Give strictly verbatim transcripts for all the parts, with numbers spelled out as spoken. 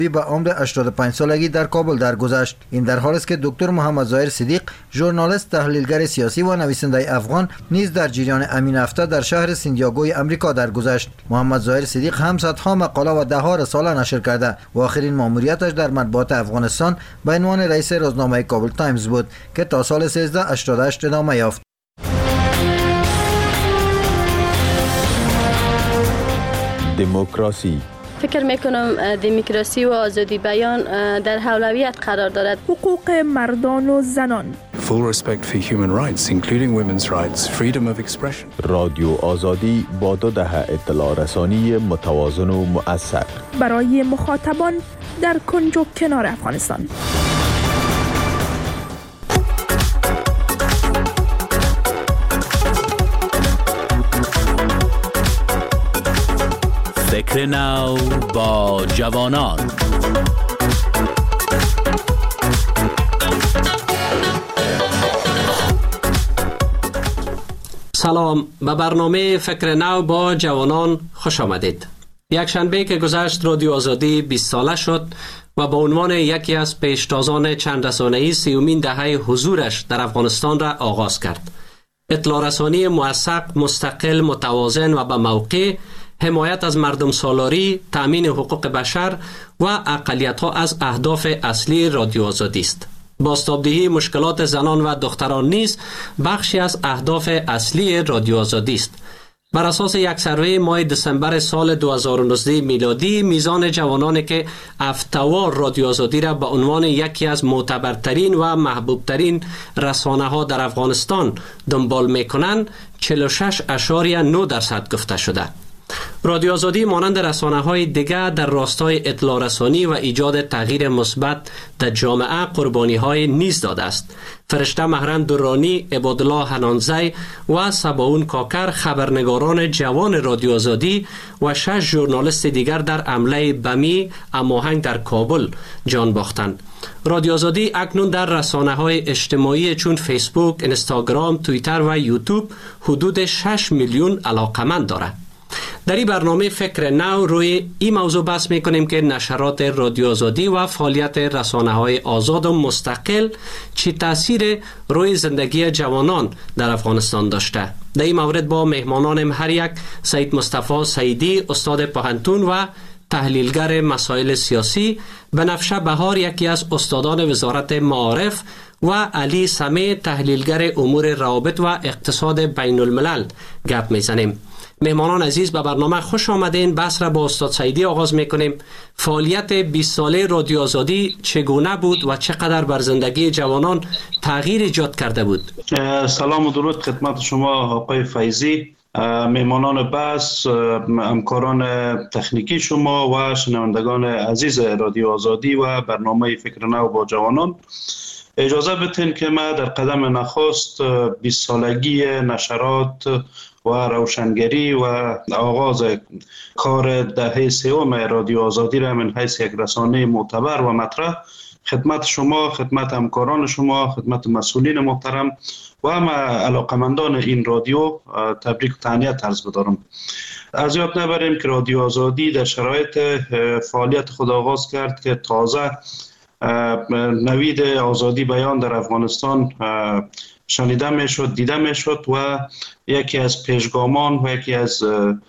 به عمر هشتاد و پنج سالگی در کابل درگذشت. این در حالی است که دکتر محمد ظاهر صدیق، ژورنالیست، تحلیلگر سیاسی و نویسنده افغان، نیز در جریان امین هفته در شهر سندیاگوی امریکا درگذشت. محمد ظاهر صدیق هم صدها مقاله و دهها رساله نشر کرده و آخرین ماموریتش در مطبوعات افغانستان به عنوان رئیس روزنامه کابل تایمز بود که تا سال سیزده هشتاد و هشت ادامه یافت. دموکراسی. فکر میکنم دموکراسی و آزادی بیان در اولویت قرار دارد. حقوق مردان و زنان. Full respect for human rights, including women's rights, freedom of expression. رادیو آزادی با دو دهه اطلاع رسانی متوازن و مؤثر برای مخاطبان در کنج و کنار افغانستان. فکر نو با جوانان. سلام، به برنامه فکر نو با جوانان خوش آمدید. یک شنبه که گذشت رادیو آزادی بیست ساله شد و با عنوان یکی از پیشتازان چند رسانه‌ای سیومین دهه حضورش در افغانستان را آغاز کرد. اطلاع رسانی موثق، مستقل، متوازن و به موقع، حمایت از مردم سالاری، تأمین حقوق بشر و اقلیت‌ها از اهداف اصلی رادیو آزادی است. بازتاب‌دهی مشکلات زنان و دختران نیز بخشی از اهداف اصلی رادیو آزادی است. بر اساس یک سروی ماه دسامبر سال دو هزار و نوزده میلادی، میزان جوانانی که افتوار رادیو آزادی را به عنوان یکی از معتبرترین و محبوبترین رسانه‌ها در افغانستان دنبال می‌کنند چهل و شش اشاریه نه درصد گفته شده. رادیو آزادی مانند رسانه‌های دیگر در راستای اطلاع رسانی و ایجاد تغییر مثبت در جامعه قربانی‌های نیز داده است. فرشته محرم درانی، عبادالله حنانزی و سباون کاکر خبرنگاران جوان رادیو آزادی و شش ژورنالیست دیگر در حمله بمی هماهنگ در کابل جان باختند. رادیو آزادی اکنون در رسانه‌های اجتماعی چون فیسبوک، اینستاگرام، توییتر و یوتیوب حدود شش میلیون علاقمند دارد. در این برنامه فکر نو روی این موضوع بحث میکنیم که نشرات رادیو آزادی و فعالیت رسانه‌های آزاد و مستقل چه تأثیر روی زندگی جوانان در افغانستان داشته. در این مورد با مهمانانم هر یک سید مصطفی سیدی، استاد پوهنتون و تحلیلگر مسائل سیاسی، بنفشه بهار یکی از استادان وزارت معارف و علی سمی تحلیلگر امور روابط و اقتصاد بین الملل گپ میزنیم. مهمانان عزیز به برنامه خوش آمدین. بحث را با استاد سیدی آغاز میکنیم. فعالیت بیست ساله رادیو آزادی چگونه بود و چقدر بر زندگی جوانان تغییر ایجاد کرده بود؟ سلام و درود خدمت شما آقای فیضی، مهمانان بحث، همکاران تکنیکی شما و شنوندگان عزیز رادیو آزادی و برنامه فکر نو با جوانان. اجازه بدین که ما در قدم نخست بیست سالگی نشرات و روشنگری و آغاز کار دهه سوم رادیو آزادی را من حیث یک رسانه معتبر و مطرح خدمت شما، خدمت همکاران شما، خدمت مسئولین محترم و همه علاقمندان این رادیو تبریک و تهنیت عرض بدارم. از یاد نبریم که رادیو آزادی در شرایط فعالیت خود آغاز کرد که تازه نوید آزادی بیان در افغانستان شنیده می شد، دیده می شد و یکی از پیشگامان و یکی از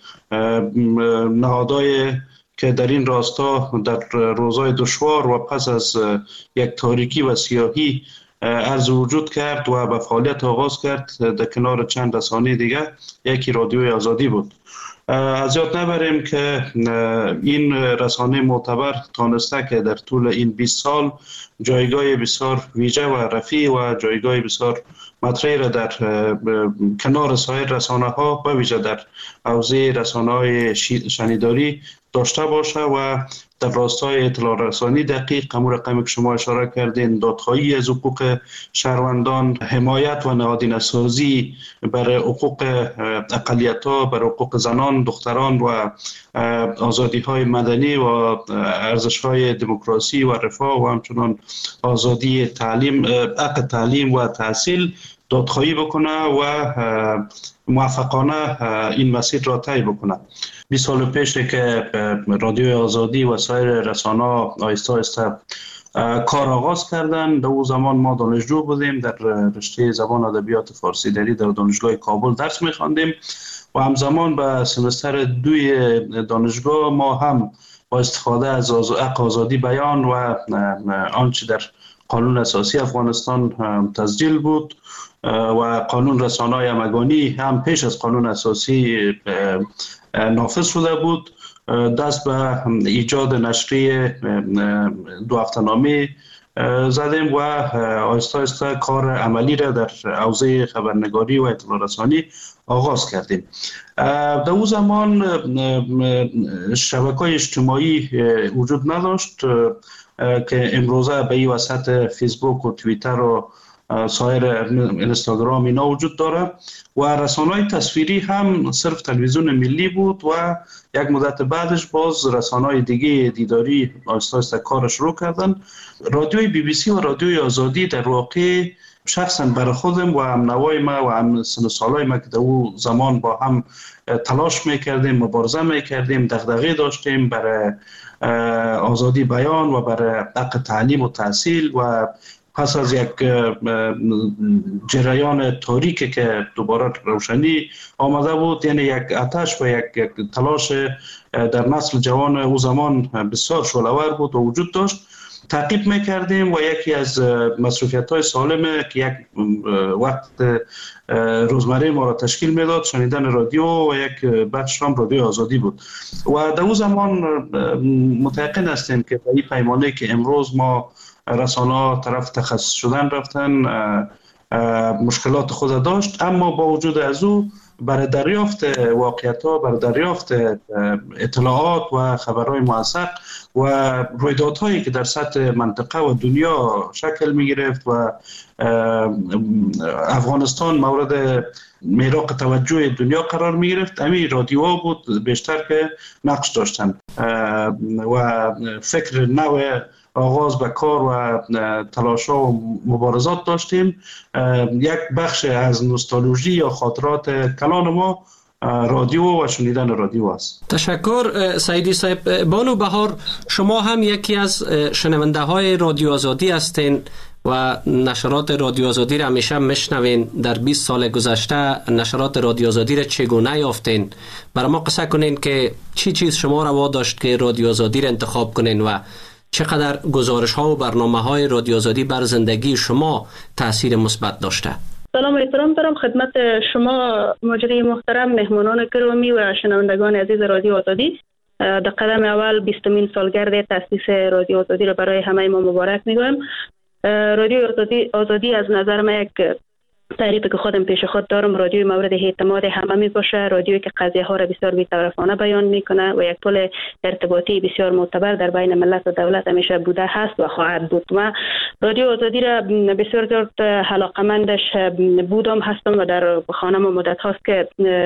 نهادهای که در این راستا در روزهای دشوار و پس از یک تاریکی و سیاهی عرض وجود کرد و به فعالیت آغاز کرد در کنار چند رسانه دیگه، یکی رادیوی آزادی بود. از یاد نبریم که این رسانه معتبر تانسته که در طول این بیست سال جایگاه بسیار ویژه و رفیع و جایگاه بسیار مطرحی را در کنار سایر رسانه ها و ویژه در حوزه رسانه های شنیداری داشته باشه و در راستای اطلاع رسانی دقیق همون رقمی که شما اشاره کردین، دادخواهی از حقوق شهروندان، حمایت و نهادینه سازی بر حقوق اقلیت‌ها، بر حقوق زنان، دختران و آزادی‌های مدنی و ارزش‌های دموکراسی و رفاه و همچنان آزادی تعلیم، حق تعلیم و تحصیل دادخواهی بکنه و موفقانه این مسیر را طی بکنه. بیست سال پیش که رادیوی آزادی و سایر رسانه آهسته آهسته کار آغاز کردن، در اون زمان ما دانشجو بودیم، در رشته زبان ادبیات فارسی دری در دانشگاه کابل درس می‌خواندیم و همزمان به سمستر دوی دانشگاه ما هم با استفاده از حق آزادی بیان و آنچه در قانون اساسی افغانستان تسجیل بود و قانون رسانه‌های همگانی هم پیش از قانون اساسی نافذ شده بود، دست به ایجاد نشریه دو هفته‌نامه زدیم و آهسته آهسته کار عملی را در حوزه خبرنگاری و اطلاع رسانی آغاز کردیم. در اون زمان شبکه‌های اجتماعی وجود نداشت که امروزه به این وسط فیسبوک و توییتر و سایر اینستاگرام اینا وجود داره و رسانه‌های تصویری هم صرف تلویزیون ملی بود و یک مدت بعدش باز رسانه‌های دیگه دیداری آهسته آهسته کار شروع کردن. رادیوی بی بی سی و رادیوی آزادی در واقع شخصا برای خودم و هم نوای ما و هم سن سالای ما که در اون زمان با هم تلاش میکردیم، مبارزه میکردیم، دغدغه داشتیم برای آزادی بیان و برای حق تعلیم و تحصیل و پس از یک جریان تاریکی که دوباره روشنی آمده بود، یعنی یک آتش و یک, یک تلاش در نسل جوان او زمان بسیار شعله‌ور بود و وجود داشت، تعقیب میکردیم و یکی از مصروفیت های سالمه که یک وقت روزمره ما را تشکیل میداد شنیدن رادیو و یک بخش هم رادیو آزادی بود و در اون زمان متيقن هستیم که به این پیمانه که امروز ما رسانه ها طرف تخصص شدن رفتن مشکلات خود داشت، اما با وجود از او برای دریافت واقعیت ها، برای دریافت اطلاعات و خبرهای موثق و رویدادهایی که در سطح منطقه و دنیا شکل می گرفت و افغانستان مورد میراق توجه دنیا قرار می گرفت، همین رادیوها بود بیشتر که نقش داشتن و فکر نو آغاز به کار و تلاش‌ها و مبارزات داشتیم. یک بخش از نوستالژی یا خاطرات کلان ما رادیو و شنیدن رادیو است. تشکر سعیدی صاحب. بانو بهار، شما هم یکی از شنونده های رادیو آزادی هستین و نشرات رادیو آزادی را همیشه میشنوین. در بیست سال گذشته نشرات رادیو آزادی را چگونه یافتین؟ برای ما قصه کنین که چی چیز شما را واداشت که رادیو آزادی را انتخاب کنین و چقدر گزارش ها و برنامه های رادیو آزادی بر زندگی شما تاثیر مثبت داشته؟ سلام و احترام دارم خدمت شما مجری محترم، مهمانان گرامی و شنوندگان عزیز رادیو آزادی. در قدم اول بیستمین سالگرد تأسیس رادیو آزادی را برای همه ما مبارک میگویم. رادیو آزادی, آزادی از نظر من یک تعریفی که خودم پیش خود دارم، رادیوی مورد اعتماد همه می باشه، رادیویی که قضیه ها را بسیار بی‌طرفانه بیان میکنه و یک پل ارتباطی بسیار معتبر در بین ملت و دولت همیشه بوده هست و خواهد بود. و رادیو آزادی را بسیار زیاد علاقه‌مندش بودم هستم و در خانه ما مدت هاست که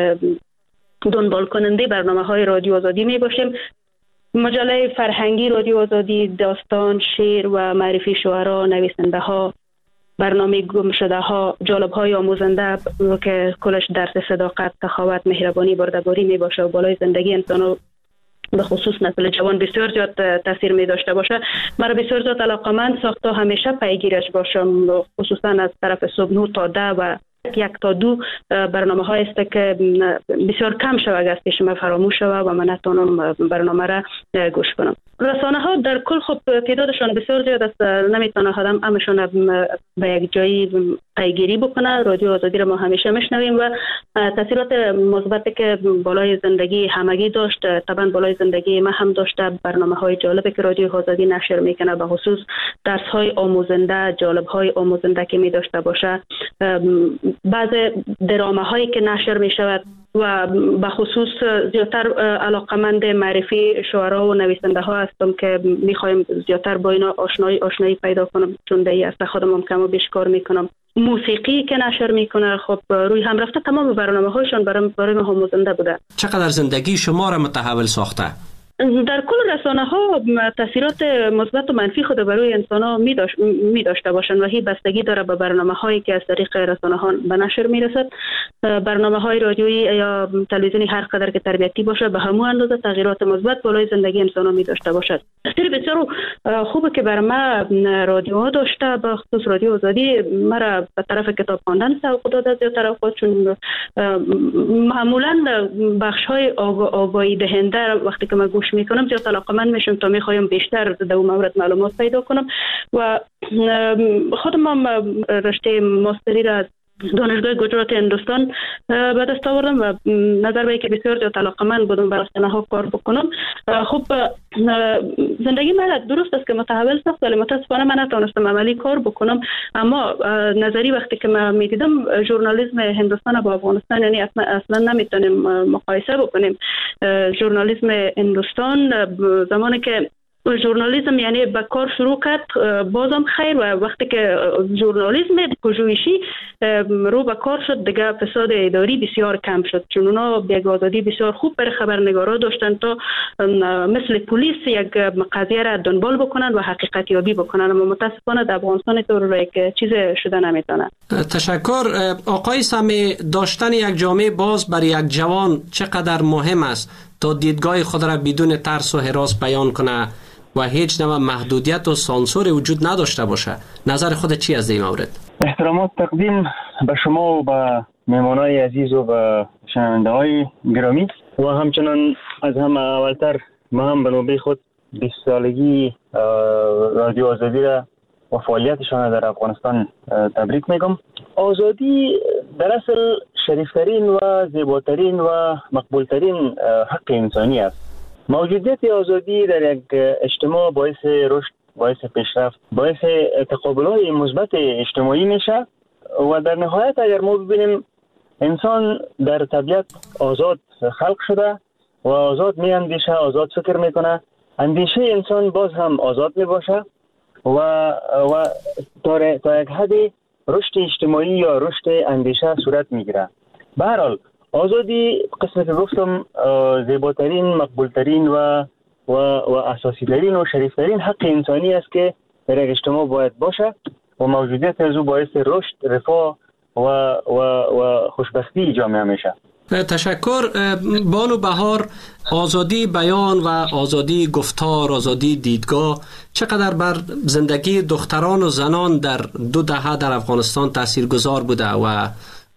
دنبال کننده برنامه های رادیو آزادی می باشیم. مجله فرهنگی رادیو آزادی، داستان، شعر و معرفی شعرا، نویسنده ها، برنامه گم شده ها، جالب های آموزنده که کلش درس صداقت، سخاوت، مهربانی، بردباری می باشه و بالای زندگی انسان به خصوص نسل جوان بسیار زیاد تاثیر می داشته باشه. مرا بسیار زیاد علاقه‌مند ساخته همیشه پیگیرش باشم، خصوصا از طرف صبح نه تا ده و یک تا دو برنامه های است که بسیار کم شود از پیش من فراموش شود و من نتونم برنامه را گوش کنم. رسانه ها در کل خب تعدادشان بسیار زیاد است، نمیتونه آدم همشون به یک جایی پیگیری بکنه. رادیو آزادی را ما همیشه میشنویم و تاثیرات مثبتی که بالای زندگی همگی داشت، طبعا بالای زندگی ما هم داشته. برنامه های جالبی که رادیو آزادی نشر میکنه، به خصوص درس های آموزنده، جالب های آموزنده که می داشته باشه، بعض درامه هایی که نشر می شود و به خصوص زیادتر علاقمند معرفی شعرا و نویسنده ها هستم که میخوایم زیادتر با اینا آشنایی آشنایی پیدا کنم، چون در این هسته خودم هم کم و بیش کار میکنم. موسیقی که نشر میکنه خب روی هم رفته تمام برنامه هایشان برای برای ما آموزنده بوده. چقدر زندگی شما را متحول ساخته؟ در کل رسانه ها تاثیرات مثبت و منفی خود بر روی انسان ها می داشته باشند و هی بستگی داره به برنامه هایی که از طریق رسانه ها به نشر می رسد. برنامه های رادیویی یا تلویزیونی هر قدر که تربیتی باشه به همون اندازه تغییرات مثبت بالای زندگی انسان ها می داشته باشد. خیلی بسیار خوبه که بر ما رادیو ها داشته، به خصوص رادیو آزادی مرا به طرف کتاب خواندن سوق داده از طرف خود، چون معمولا بخش های آگاهی دهنده وقتی که من گوش میکنم زیاد علاقه‌مند میشم تا میخوایم بیشتر در اون مورد معلومات پیدا کنم و خودم هم رشته ماستری را از دانشگاه گجرات هندوستان به دست آوردم و نظر به که بسیار زیاد علاقه‌مند بودم برای رسانه ها کار بکنم. خب زندگی من درست است که متحول ساخت ولی متاسفانه من نتونستم عملی کار بکنم، اما نظری وقتی که من میدیدم ژورنالیسم هندوستان با افغانستان یعنی اصلا نمیتونیم مقایسه بکنیم. ژورنالیسم هندوستان زمانی که ژورنالیسم یعنی به کار شروع کرد بازم خیر و وقتی که ژورنالیسم پژوهشی رو به کار شد دیگه فساد اداری بسیار کم شد، چون اونا یک آزادی بسیار خوب برای خبرنگارا داشتن تا مثل پلیس یک قضیه را دنبال بکنن و حقیقت یابی بکنن، اما متاسفانه در افغانستان طور یک چیز شده نمیتونه. تشکر. آقای سمی، داشتن یک جامعه باز برای یک جوان چقدر مهم است تا دیدگاه خود را بدون ترس و هراس بیان کنه و هیچ نوع محدودیت و سانسور وجود نداشته باشه؟ نظر خود چی از این مورد؟ احترامات تقدیم به شما و به مهمانای عزیز و به شنونده های گرامی و همچنان از همه اولتر ما هم به نوبه خود بیست سالگی رادیو آزادی را و فعالیتشان در افغانستان تبریک میگم. آزادی در اصل شریفترین و زیباترین و مقبولترین حق انسانی است. موجودیت آزادی در یک اجتماع باعث رشد، باعث پیشرفت، باعث تقابل‌های مثبت اجتماعی میشه و در نهایت اگر ما ببینیم انسان در طبیعت آزاد خلق شده و آزاد می اندیشه، آزاد فکر میکنه، اندیشه انسان باز هم آزاد می باشه و و تا, تا یک حدی رشد اجتماعی یا رشد اندیشه صورت میگیره. به هر حال آزادی قسمی که گفتم زیباترین، مقبولترین و و و اساسی ترین و شریفترین حق انسانی است که در یک اجتماع باید باشه و موجودیت از او باعث رشد، رفاه و و و خوشبختی جامعه میشه. تشکر. بانو بهار، آزادی بیان و آزادی گفتار، آزادی دیدگاه چقدر بر زندگی دختران و زنان در دو دهه در افغانستان تاثیرگذار بوده و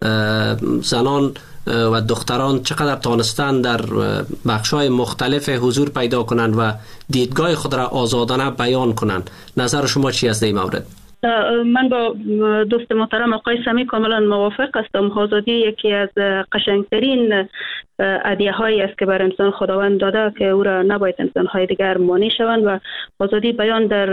زنان و دختران چقدر تانستن در بخش‌های مختلف حضور پیدا کنند و دیدگاه خود را آزادانه بیان کنند؟ نظر شما چی است در این مورد؟ من با دوست محترم آقای سمی کاملا موافق هستم. آزادی یکی از قشنگترین هدیه هایی است که بر انسان خداوند داده که او را نباید انسان های دیگر مانع شوند و آزادی بیان در